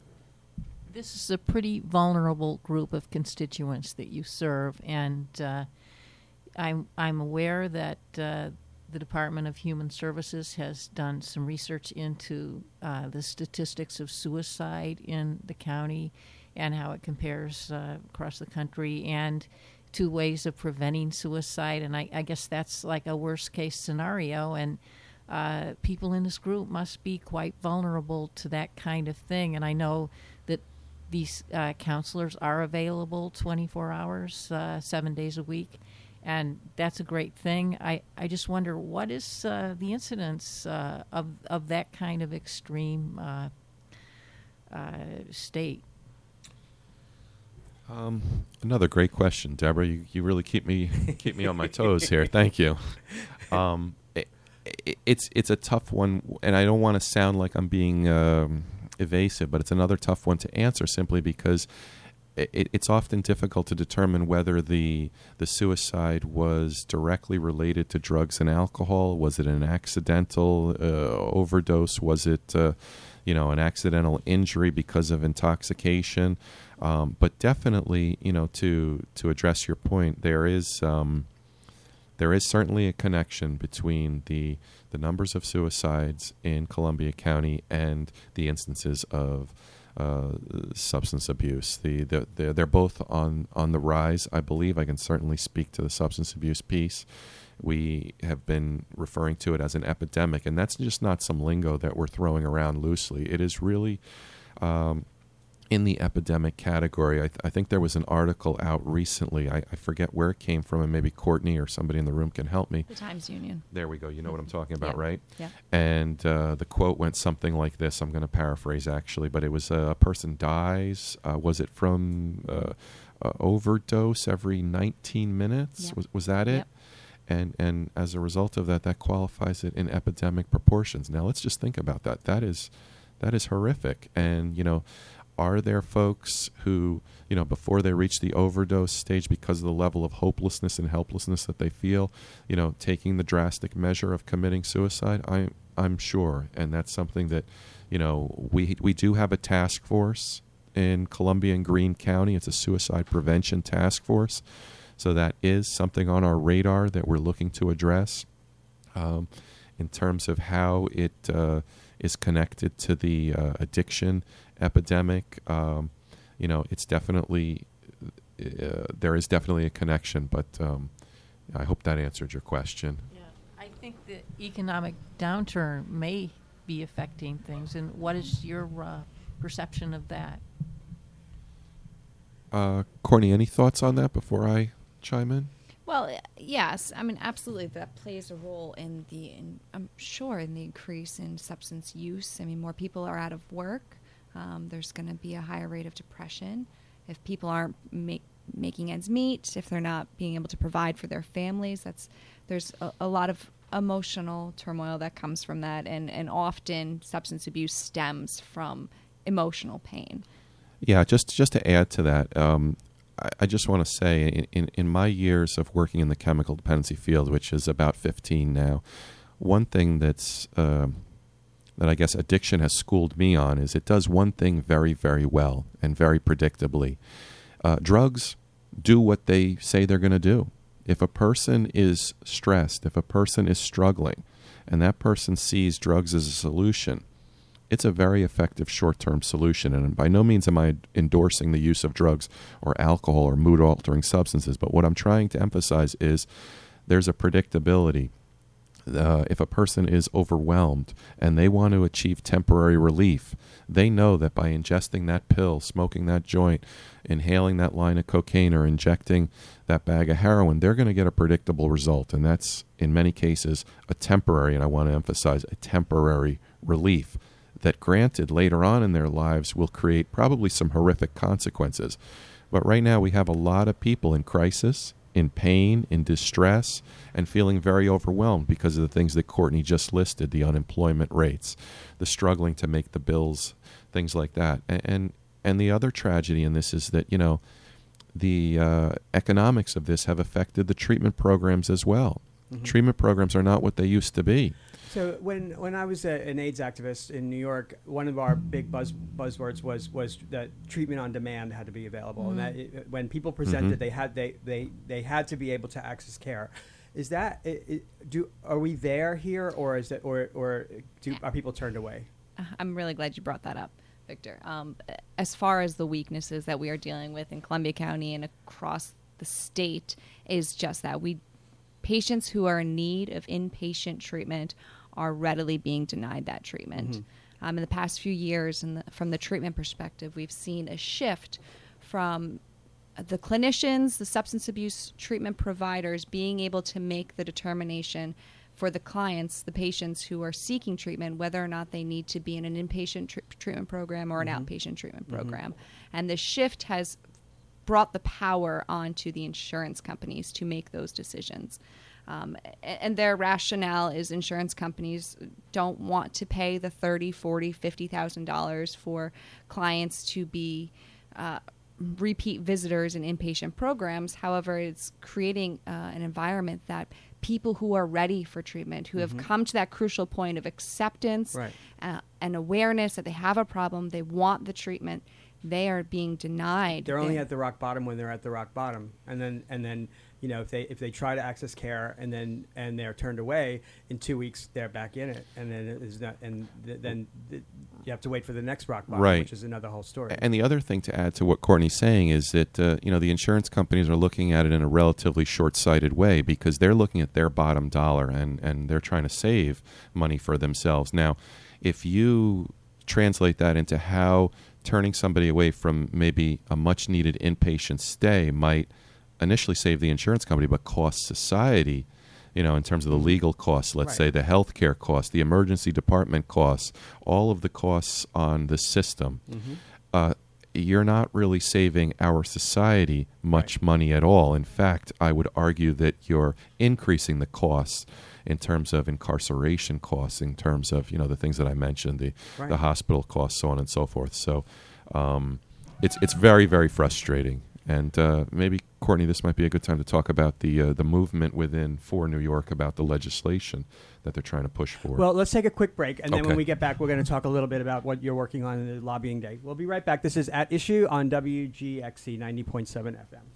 This is a pretty vulnerable group of constituents that you serve, and uh, I'm, I'm aware that uh, the Department of Human Services has done some research into uh, the statistics of suicide in the county and how it compares uh, across the country, and to ways of preventing suicide. And I, I guess that's like a worst-case scenario, and uh, people in this group must be quite vulnerable to that kind of thing. And I know that these uh, counselors are available twenty-four hours, uh, seven days a week. And that's a great thing. I, I just wonder, what is uh, the incidence uh, of of that kind of extreme uh, uh, state? Um, another great question, Deborah. You, you really keep me keep me on my toes here. Thank you. Um, it, it, it's it's a tough one, and I don't want to sound like I'm being um, evasive, but it's another tough one to answer simply because it, it's often difficult to determine whether the the suicide was directly related to drugs and alcohol. Was it an accidental uh, overdose? Was it uh, you know, an accidental injury because of intoxication? Um, but definitely, you know, to to address your point, there is um, there is certainly a connection between the the numbers of suicides in Columbia County and the instances of uh, substance abuse. The, the, the they're both on on the rise, I believe. I can certainly speak to the substance abuse piece. We have been referring to it as an epidemic, and that's just not some lingo that we're throwing around loosely. It is really um, in the epidemic category. I, th- I think there was an article out recently. I, I forget where it came from, and maybe Courtney or somebody in the room can help me. The Times Union. There we go. You know what I'm talking about, Yeah. right? Yeah. And uh, the quote went something like this. I'm going to paraphrase, actually, but it was uh, a person dies. Uh, was it from uh, uh, overdose every nineteen minutes? Yep. Was, was that it? Yep. And and as a result of that, that qualifies it in epidemic proportions. Now let's just think about that. That is that is horrific. And you know, are there folks who, you know, before they reach the overdose stage, because of the level of hopelessness and helplessness that they feel, you know, taking the drastic measure of committing suicide? I I'm sure, and that's something that, you know, we we do have a task force in Columbia and Greene County. It's a suicide prevention task force. So that is something on our radar that we're looking to address um, in terms of how it uh, is connected to the uh, addiction epidemic. Um, you know, it's definitely, uh, there is definitely a connection, but um, I hope that answered your question. Yeah, I think the economic downturn may be affecting things. And what is your uh, perception of that? Uh, Courtney, any thoughts on that before I chime in? Well, yes. I mean, absolutely, that plays a role in the, in, I'm sure, in the increase in substance use. I mean, more people are out of work. Um, there's going to be a higher rate of depression. If people aren't make, making ends meet, if they're not being able to provide for their families, that's there's a, a lot of emotional turmoil that comes from that. And, and often substance abuse stems from emotional pain. Yeah, just just to add to that, um, I, I just want to say, in, in, in my years of working in the chemical dependency field, which is about fifteen now, one thing that's uh, that I guess addiction has schooled me on is it does one thing very, very well and very predictably. Uh, drugs do what they say they're going to do. If a person is stressed, if a person is struggling, and that person sees drugs as a solution, it's a very effective short-term solution. And by no means am I endorsing the use of drugs or alcohol or mood-altering substances, but what I'm trying to emphasize is there's a predictability. Uh, if a person is overwhelmed and they want to achieve temporary relief, they know that by ingesting that pill, smoking that joint, inhaling that line of cocaine, or injecting that bag of heroin, they're going to get a predictable result. And that's, in many cases, a temporary, and I want to emphasize, a temporary relief that, granted, later on in their lives will create probably some horrific consequences. But right now we have a lot of people in crisis, in pain, in distress, and feeling very overwhelmed because of the things that Courtney just listed, the unemployment rates, the struggling to make the bills, things like that. And and, and the other tragedy in this is that, you know, the uh, economics of this have affected the treatment programs as well. Mm-hmm. Treatment programs are not what they used to be. So when, when I was a, an AIDS activist in New York, one of our big buzz buzzwords was was that treatment on demand had to be available, mm-hmm. and that it, when people presented, mm-hmm. they had they, they they had to be able to access care. Is that it, it, do are we there here, or is it or or do are people turned away? I'm really glad you brought that up, Victor. Um, as far as the weaknesses that we are dealing with in Columbia County and across the state, is just that we patients who are in need of inpatient treatment are readily being denied that treatment. Mm-hmm. Um, in the past few years, and from the treatment perspective, we've seen a shift from the clinicians, the substance abuse treatment providers being able to make the determination for the clients, the patients who are seeking treatment, whether or not they need to be in an inpatient tr- treatment program or an mm-hmm. outpatient treatment program. Mm-hmm. And the shift has brought the power onto the insurance companies to make those decisions. Um, and their rationale is insurance companies don't want to pay the thirty, forty, fifty thousand dollars for clients to be uh, repeat visitors in inpatient programs. However, it's creating uh, an environment that people who are ready for treatment, who Mm-hmm. have come to that crucial point of acceptance Right. uh, and awareness that they have a problem, they want the treatment, they are being denied. They're only They- at the rock bottom when they're at the rock bottom, and then and then you know if they if they try to access care and then and they're turned away in two weeks, they're back in it, and then it is not, and th- then th- you have to wait for the next rock bottom, Right. which is another whole story. And the other thing to add to what Courtney's saying is that uh, you know the insurance companies are looking at it in a relatively short-sighted way because they're looking at their bottom dollar and, and they're trying to save money for themselves. Now, if you translate that into how turning somebody away from maybe a much-needed inpatient stay might initially save the insurance company but cost society, you know, in terms of the legal costs, let's Right. say the healthcare costs, the emergency department costs, all of the costs on the system, Mm-hmm. uh, you're not really saving our society much money at all. In fact, I would argue that you're increasing the costs in terms of incarceration costs, in terms of, you know, the things that I mentioned, the, Right. the hospital costs, so on and so forth. So um, it's it's very, very frustrating. And uh, maybe, Courtney, this might be a good time to talk about the uh, the movement within for New York about the legislation that they're trying to push for. Well, let's take a quick break, and then Okay. when we get back, we're going to talk a little bit about what you're working on in the lobbying day. We'll be right back. This is At Issue on W G X C ninety point seven F M.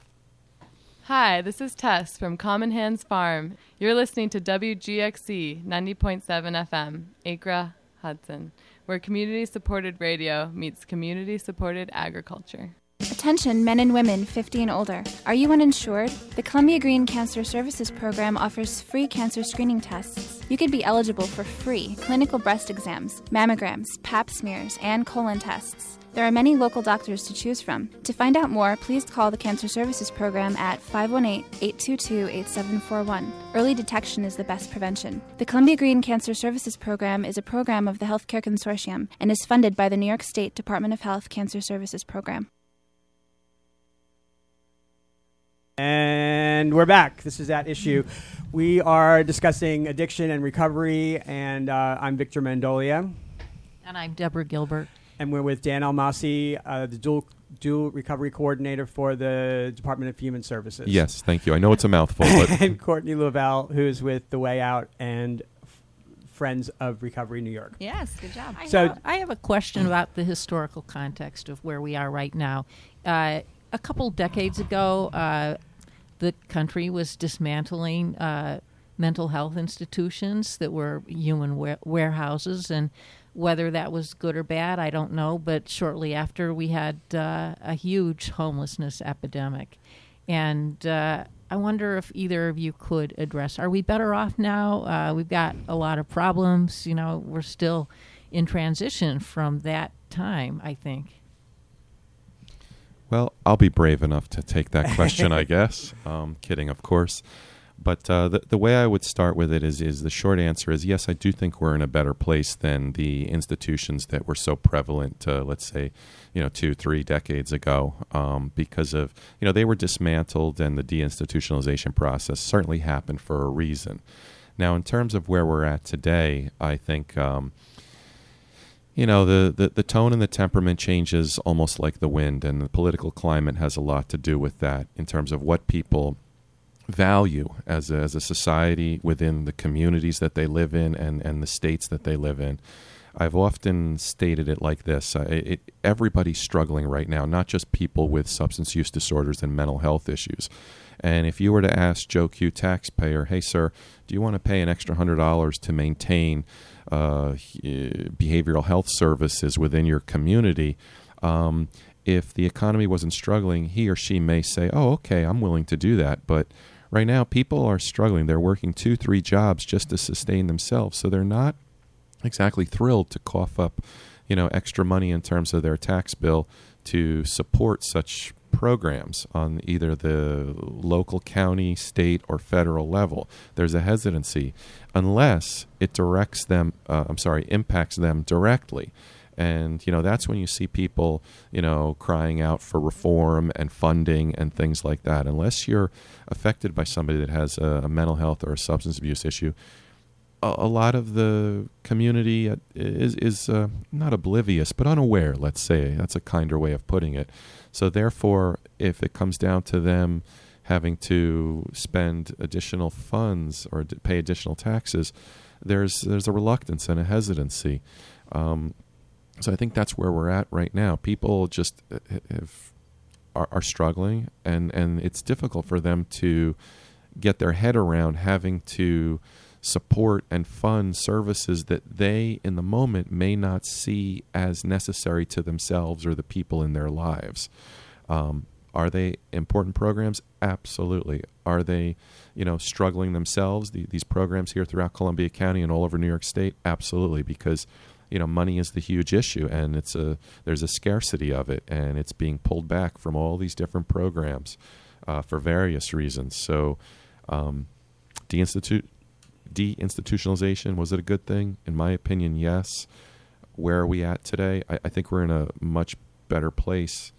Hi, this is Tess from Common Hands Farm. You're listening to W G X C ninety point seven F M, Acre, Hudson, where community-supported radio meets community-supported agriculture. Attention men and women fifty and older. Are you uninsured? The Columbia Green Cancer Services Program offers free cancer screening tests. You could be eligible for free clinical breast exams, mammograms, pap smears, and colon tests. There are many local doctors to choose from. To find out more, please call the Cancer Services Program at five one eight, eight two two, eight seven four one. Early detection is the best prevention. The Columbia Green Cancer Services Program is a program of the Healthcare Consortium and is funded by the New York State Department of Health Cancer Services Program. And we're back. This is At Issue. We are discussing addiction and recovery, and uh, I'm Victor Mandolia. And I'm Deborah Gilbert. And we're with Dan Almasi, uh, the dual, dual recovery coordinator for the Department of Human Services. Yes, thank you. I know it's a mouthful, but And Courtney Lavelle, who's with The Way Out and F- Friends of Recovery New York. Yes, good job. I, So- have, I have a question about the historical context of where we are right now. Uh, a couple decades ago, uh, the country was dismantling uh, mental health institutions that were human wa- warehouses, and whether that was good or bad, I don't know. But shortly after, we had uh, a huge homelessness epidemic. And uh, I wonder if either of you could address, are we better off now? Uh, we've got a lot of problems. You know, we're still in transition from that time, I think. well, I'll be brave enough to take that question, I guess. Um, kidding, of course. But uh, the the way I would start with it is is the short answer is yes, I do think we're in a better place than the institutions that were so prevalent, uh, let's say, you know, two, three decades ago, um, because of, you know, they were dismantled and the deinstitutionalization process certainly happened for a reason. Now, in terms of where we're at today, I think, um, you know, the, the, the tone and the temperament changes almost like the wind, and the political climate has a lot to do with that in terms of what people value as a, as a society within the communities that they live in and, and the states that they live in. I've often stated it like this. Uh, it, everybody's struggling right now, not just people with substance use disorders and mental health issues. And if you were to ask Joe Q taxpayer, hey, sir, do you want to pay an extra one hundred dollars to maintain uh, behavioral health services within your community? Um, if the economy wasn't struggling, he or she may say, oh, okay, I'm willing to do that. But right now, people are struggling. They're working two, three jobs just to sustain themselves. So they're not exactly thrilled to cough up, you know, extra money in terms of their tax bill to support such programs on either the local, county, state, or federal level. There's a hesitancy unless it directs them, uh, I'm sorry, impacts them directly. And, you know, that's when you see people, you know, crying out for reform and funding and things like that. Unless you're affected by somebody that has a, a mental health or a substance abuse issue, a, a lot of the community is, is uh, not oblivious, but unaware, let's say. That's a kinder way of putting it. So therefore, if it comes down to them having to spend additional funds or d- pay additional taxes, there's there's a reluctance and a hesitancy. Um, so I think that's where we're at right now. People just have, are, are struggling, and, and it's difficult for them to get their head around having to support and fund services that they, in the moment, may not see as necessary to themselves or the people in their lives. Um, Are they important programs? Absolutely. Are they, you know, struggling themselves, the, these programs here throughout Columbia County and all over New York State? Absolutely, because, you know, money is the huge issue, and it's a there's a scarcity of it, and it's being pulled back from all these different programs uh, for various reasons. So um, deinstitu- deinstitutionalization, was it a good thing? In my opinion, yes. Where are we at today? I, I think we're in a much better place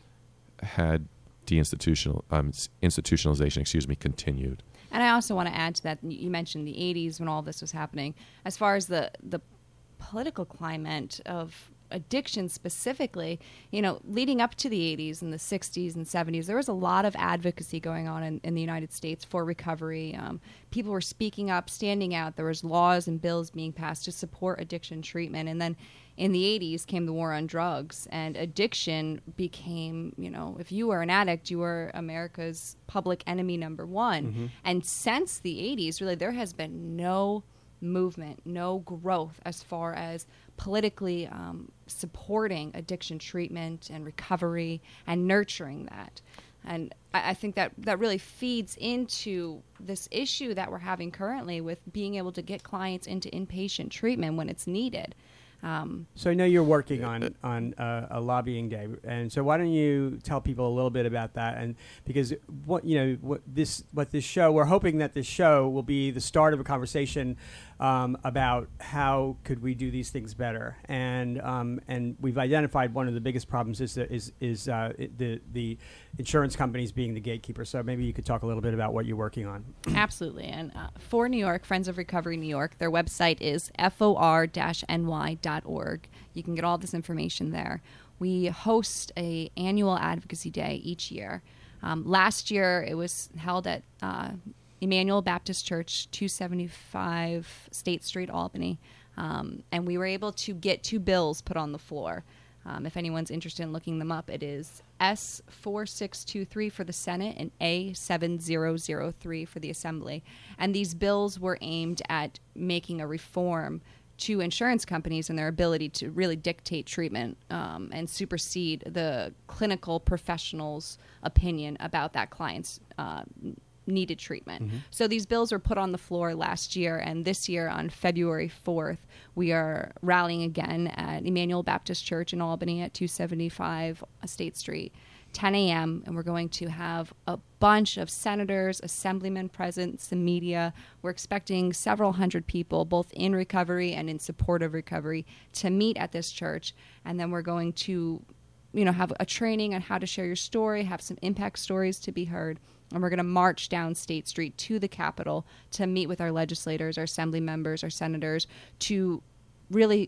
had deinstitutional um, institutionalization, excuse me, continued. And I also want to add to that, you mentioned the eighties when all this was happening. As far as the, the political climate of addiction specifically, you know, leading up to the eighties and the sixties and seventies, there was a lot of advocacy going on in, in the United States for recovery. Um, people were speaking up, standing out. There was laws and bills being passed to support addiction treatment. And then in the eighties came the war on drugs, and addiction became, you know, if you were an addict, you were America's public enemy number one. Mm-hmm. And since the eighties, really, there has been no movement, no growth as far as politically um, supporting addiction treatment and recovery and nurturing that. And I, I think that that really feeds into this issue that we're having currently with being able to get clients into inpatient treatment when it's needed. Um, so I know you're working on on uh, a lobbying day, and so why don't you tell people a little bit about that? And because what you know, what this what this show, we're hoping that this show will be the start of a conversation um, about how could we do these things better. And um, and we've identified one of the biggest problems is that is is uh, the the insurance companies being the gatekeeper. So maybe you could talk a little bit about what you're working on. Absolutely. And uh, for New York, Friends of Recovery New York, their website is F O R N Y dot org. You can get all this information there. We host a annual advocacy day each year. Um, last year, it was held at uh, Emmanuel Baptist Church, two seventy-five State Street, Albany. Um, and we were able to get two bills put on the floor. Um, if anyone's interested in looking them up, it is S four six two three for the Senate and A seven zero zero three for the Assembly. And these bills were aimed at making a reform to insurance companies and their ability to really dictate treatment um, and supersede the clinical professional's opinion about that client's uh, needed treatment. Mm-hmm. So these bills were put on the floor last year, and this year on February fourth, we are rallying again at Emmanuel Baptist Church in Albany at two seventy-five State Street, ten a.m., and we're going to have a bunch of senators, assemblymen present, some media. We're expecting several hundred people, both in recovery and in support of recovery, to meet at this church, and then we're going to, you know, have a training on how to share your story, have some impact stories to be heard, and we're going to march down State Street to the Capitol to meet with our legislators, our assembly members, our senators, to really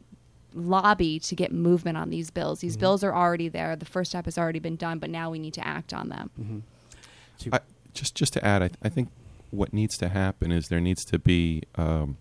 lobby to get movement on these bills. These mm-hmm. bills are already there. The first step has already been done, but now we need to act on them. Mm-hmm. I, just just to add, I, th- I think what needs to happen is there needs to be um,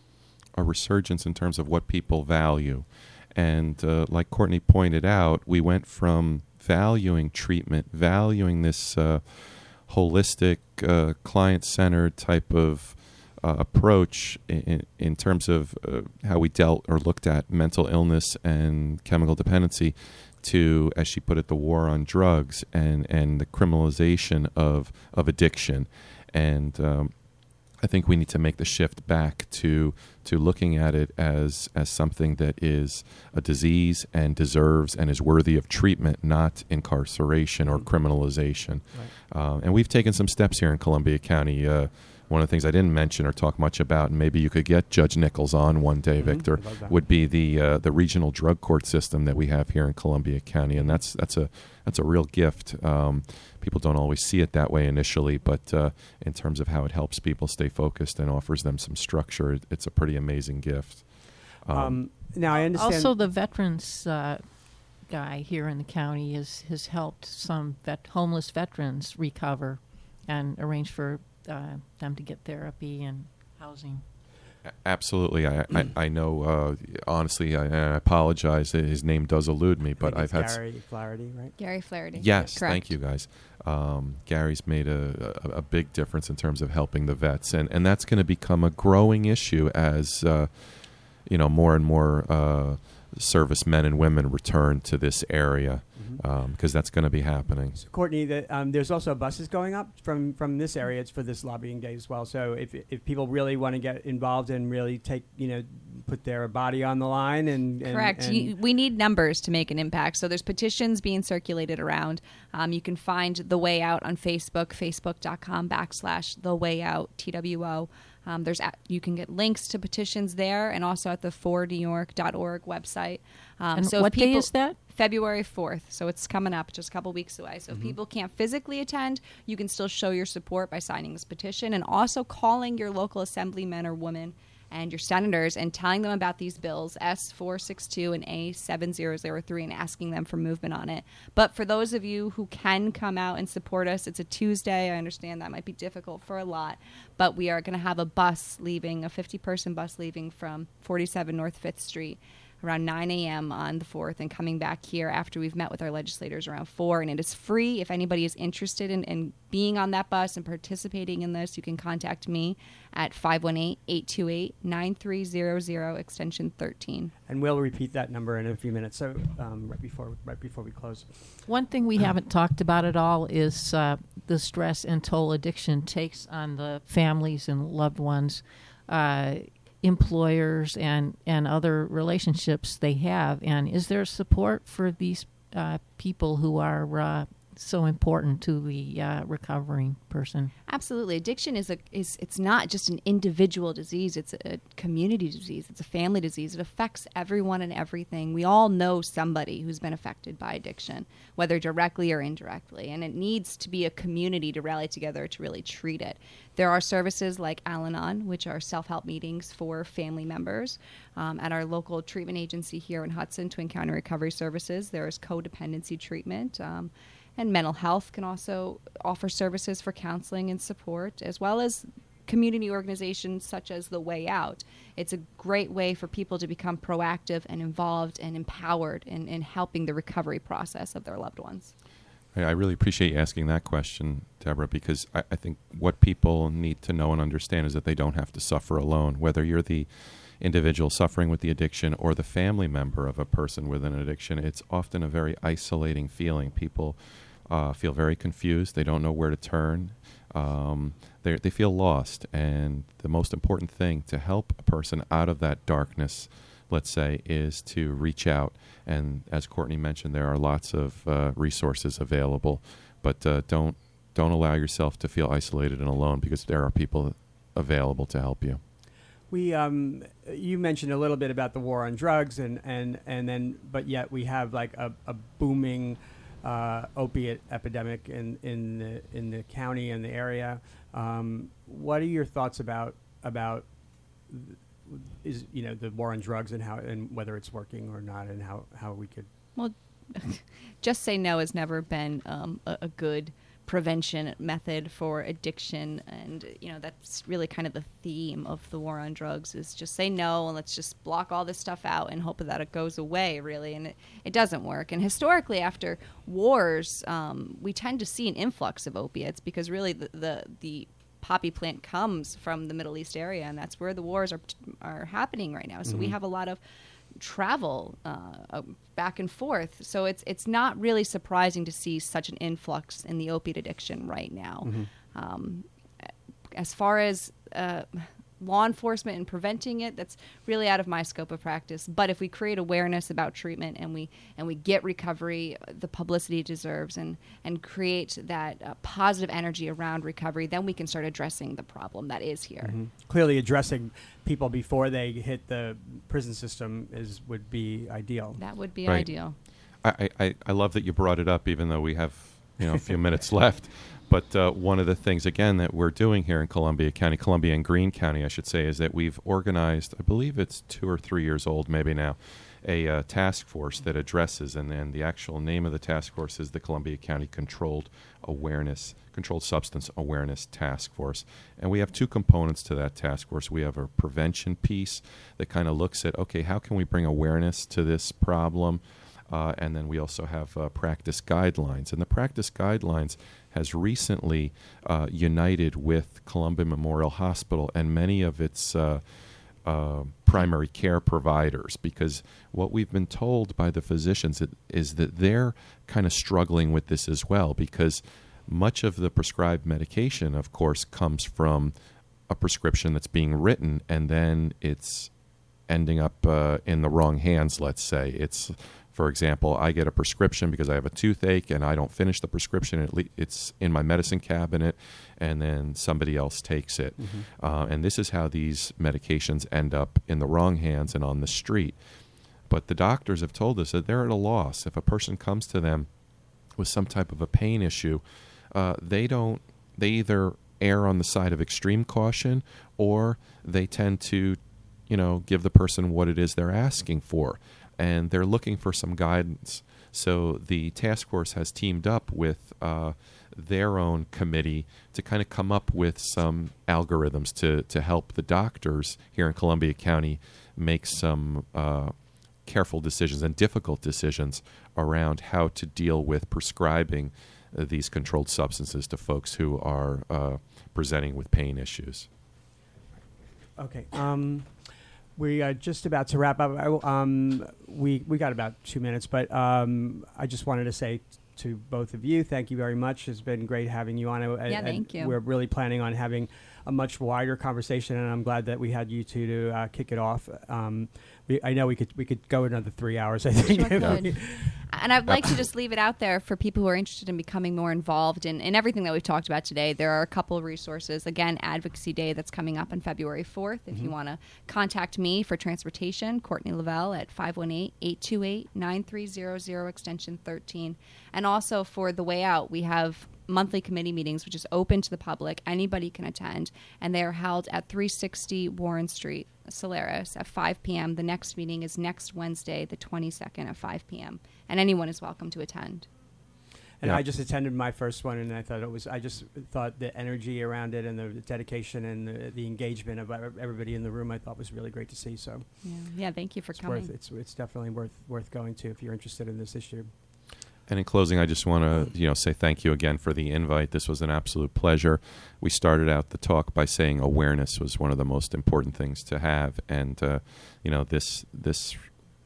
a resurgence in terms of what people value. And uh, like Courtney pointed out, we went from valuing treatment, valuing this uh, holistic, uh, client-centered type of Uh, approach in, in terms of uh, how we dealt or looked at mental illness and chemical dependency to, as she put it, the war on drugs and, and the criminalization of, of addiction. And um, I think we need to make the shift back to to looking at it as as something that is a disease and deserves and is worthy of treatment, not incarceration or criminalization. Right. Uh, and we've taken some steps here in Columbia County. Uh, one of the things I didn't mention or talk much about, and maybe you could get Judge Nichols on one day, Mm-hmm. Victor, I love that. would be the uh, the regional drug court system that we have here in Columbia County, and that's that's a that's a real gift. Um, people don't always see it that way initially, but uh, in terms of how it helps people stay focused and offers them some structure, it, it's a pretty amazing gift. Um, Um, now I understand. Also, the veterans uh, guy here in the county is, has helped some vet, homeless veterans recover and arrange for uh, them to get therapy and housing. Absolutely. I, I, I know, uh, honestly, I, I apologize. His name does elude me, I but think I've it's had... s- Gary Flaherty, right? Gary Flaherty. Yes, Correct. thank you, guys. Um, Gary's made a, a, a big difference in terms of helping the vets, and, and that's going to become a growing issue as, uh, you know, more and more uh, servicemen and women return to this area, because that's going to be happening. So Courtney, the, um, there's also buses going up from, from this area. It's for this lobbying day as well. So if if people really want to get involved and really take, you know, put their body on the line and, and Correct. and You, we need numbers to make an impact. So there's petitions being circulated around. Um, you can find The Way Out on Facebook, facebook.com backslash The Way Out, T W O. Um, there's a, you can get links to petitions there and also at the for new york dot org website. Um, And so if what day people- is that? February fourth, so it's coming up, just a couple weeks away. So Mm-hmm. if people can't physically attend, you can still show your support by signing this petition and also calling your local assemblymen or women and your senators and telling them about these bills, S four sixty-two and A seven thousand three, and asking them for movement on it. But for those of you who can come out and support us, it's a Tuesday. I understand that might be difficult for a lot, but we are going to have a bus leaving, a fifty-person bus leaving from forty-seven North fifth Street around nine a.m. on the fourth and coming back here after we've met with our legislators around four. And it is free. If anybody is interested in, in being on that bus and participating in this, you can contact me at five one eight, eight two eight, nine three zero zero, extension thirteen. and we'll repeat that number in a few minutes. So um, right before right before we close. One thing we haven't talked about at all is uh, the stress and toll addiction takes on the families and loved ones, uh, employers, and, and other relationships they have. And is there support for these uh, people who are uh, so important to the uh, recovering person? Absolutely. Addiction is a is it's not just an individual disease, it's a community disease, it's a family disease. It affects everyone and everything. We all know somebody who's been affected by addiction, whether directly or indirectly, and it needs to be a community to rally together to really treat it. There are services like Al-Anon, which are self-help meetings for family members. Um, at our local treatment agency here in Hudson, Twin County Recovery Services, there is codependency treatment. Um, And mental health can also offer services for counseling and support, as well as community organizations such as The Way Out. It's a great way for people to become proactive and involved and empowered in, in helping the recovery process of their loved ones. I I really appreciate you asking that question, Deborah, because I, I think what people need to know and understand is that they don't have to suffer alone. Whether you're the individual suffering with the addiction or the family member of a person with an addiction, it's often a very isolating feeling. People uh, feel very confused. They don't know where to turn. Um, they they feel lost. And the most important thing to help a person out of that darkness, let's say, is to reach out. And as Courtney mentioned, there are lots of uh, resources available. But uh, don't don't allow yourself to feel isolated and alone, because there are people available to help you. We, um, you mentioned a little bit about the war on drugs, and, and, and then, but yet we have like a, a booming uh, opiate epidemic in in the in the county and the area. Um, what are your thoughts about about is you know the war on drugs and how and whether it's working or not, and how, how we could Well, Just Say No has never been um, a, a good prevention method for addiction, and you know that's really kind of the theme of the war on drugs, is just say no and let's just block all this stuff out and hope that it goes away, really. And it, it doesn't work. And historically, after wars, um, we tend to see an influx of opiates, because really the, the the poppy plant comes from the Middle East area, and that's where the wars are are happening right now. So mm-hmm. we have a lot of travel uh, back and forth. So it's it's not really surprising to see such an influx in the opiate addiction right now. Mm-hmm. Um, as far as uh, law enforcement and preventing it, that's really out of my scope of practice. But if we create awareness about treatment and we and we get recovery the publicity it deserves and, and create that uh, positive energy around recovery, then we can start addressing the problem that is here. Mm-hmm. Clearly addressing people before they hit the prison system is would be ideal. That would be Right. ideal. I, I, I love that you brought it up, even though we have you know a few minutes left. But uh, one of the things, again, that we're doing here in Columbia County, Columbia and Greene County, I should say, is that we've organized, I believe it's two or three years old maybe now, a uh, task force that addresses, and then the actual name of the task force is the Columbia County Controlled Awareness, Controlled Substance Awareness Task Force. And we have two components to that task force. We have a prevention piece that kind of looks at, okay, how can we bring awareness to this problem? Uh, and then we also have uh, practice guidelines. And the practice guidelines has recently uh, united with Columbia Memorial Hospital and many of its uh, uh, primary care providers, because what we've been told by the physicians it, is that they're kind of struggling with this as well, because much of the prescribed medication, of course, comes from a prescription that's being written, and then it's ending up uh, in the wrong hands, let's say. It's For example, I get a prescription because I have a toothache and I don't finish the prescription. It le- it's in my medicine cabinet, and then somebody else takes it. Mm-hmm. Uh, and this is how these medications end up in the wrong hands and on the street. But the doctors have told us that they're at a loss. If a person comes to them with some type of a pain issue, uh, they don't. They either err on the side of extreme caution, or they tend to, you know, give the person what it is they're asking for. And they're looking for some guidance. So the task force has teamed up with uh, their own committee to kind of come up with some algorithms to, to help the doctors here in Columbia County make some uh, careful decisions and difficult decisions around how to deal with prescribing uh, these controlled substances to folks who are uh, presenting with pain issues. Okay. Um We are just about to wrap up. I, um, we we got about two minutes, but um, I just wanted to say t- to both of you, thank you very much. It's been great having you on. I, Yeah, I, thank you. We're really planning on having a much wider conversation, and I'm glad that we had you two to uh, kick it off. Um, we, I know we could we could go another three hours. I think. Sure could. And I'd like to just leave it out there for people who are interested in becoming more involved in, in everything that we've talked about today. There are a couple of resources. Again, Advocacy Day that's coming up on February fourth. If mm-hmm. you want to contact me for transportation, Courtney Lavelle at five one eight, eight two eight, nine three zero zero, extension thirteen. And also for The Way Out, we have monthly committee meetings, which is open to the public. Anybody can attend. And they are held at three sixty Warren Street, Solaris, at five p.m. The next meeting is next Wednesday, the twenty-second at five p.m. And anyone is welcome to attend. And Yeah. I just attended my first one, and I thought it was. I just thought the energy around it and the dedication and the, the engagement of ev- everybody in the room, I thought was really great to see. So Yeah, yeah thank you for it's coming. worth it's it's definitely worth worth going to if you're interested in this issue. And in closing, I just want to, you know, say thank you again for the invite. This was an absolute pleasure. We started out the talk by saying awareness was one of the most important things to have, and uh, you know, this this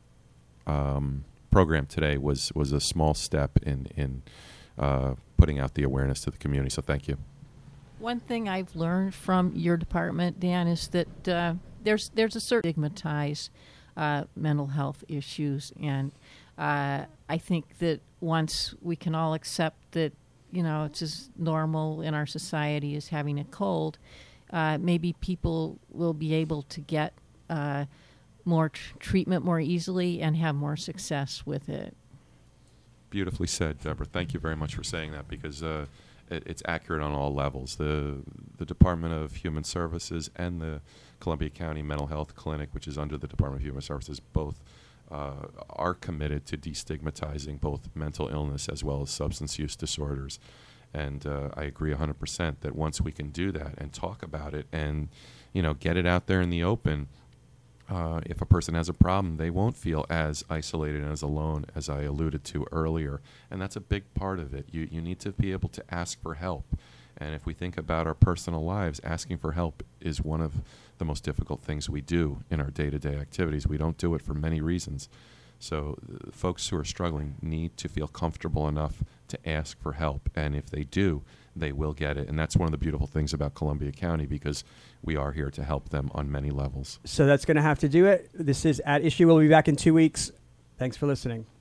um, program today was was a small step in in uh, putting out the awareness to the community. So thank you. One thing I've learned from your department, Dan, is that uh, there's there's a certain stigmatize uh, mental health issues, and uh, I think that once we can all accept that, you know, it's as normal in our society as having a cold, uh, maybe people will be able to get uh, more tr- treatment more easily and have more success with it. Beautifully said, Deborah. Thank you very much for saying that, because uh, it, it's accurate on all levels. The the Department of Human Services and the Columbia County Mental Health Clinic, which is under the Department of Human Services, both uh, are committed to destigmatizing both mental illness as well as substance use disorders. And uh, I agree one hundred percent that once we can do that and talk about it and, you know, get it out there in the open, Uh, if a person has a problem, they won't feel as isolated and as alone as I alluded to earlier. And that's a big part of it. You you need to be able to ask for help. And if we think about our personal lives, asking for help is one of the most difficult things we do in our day-to-day activities. We don't do it for many reasons. So uh, folks who are struggling need to feel comfortable enough to ask for help. And if they do, they will get it. And that's one of the beautiful things about Columbia County, because we are here to help them on many levels. So that's going to have to do it. This is At Issue. We'll be back in two weeks. Thanks for listening.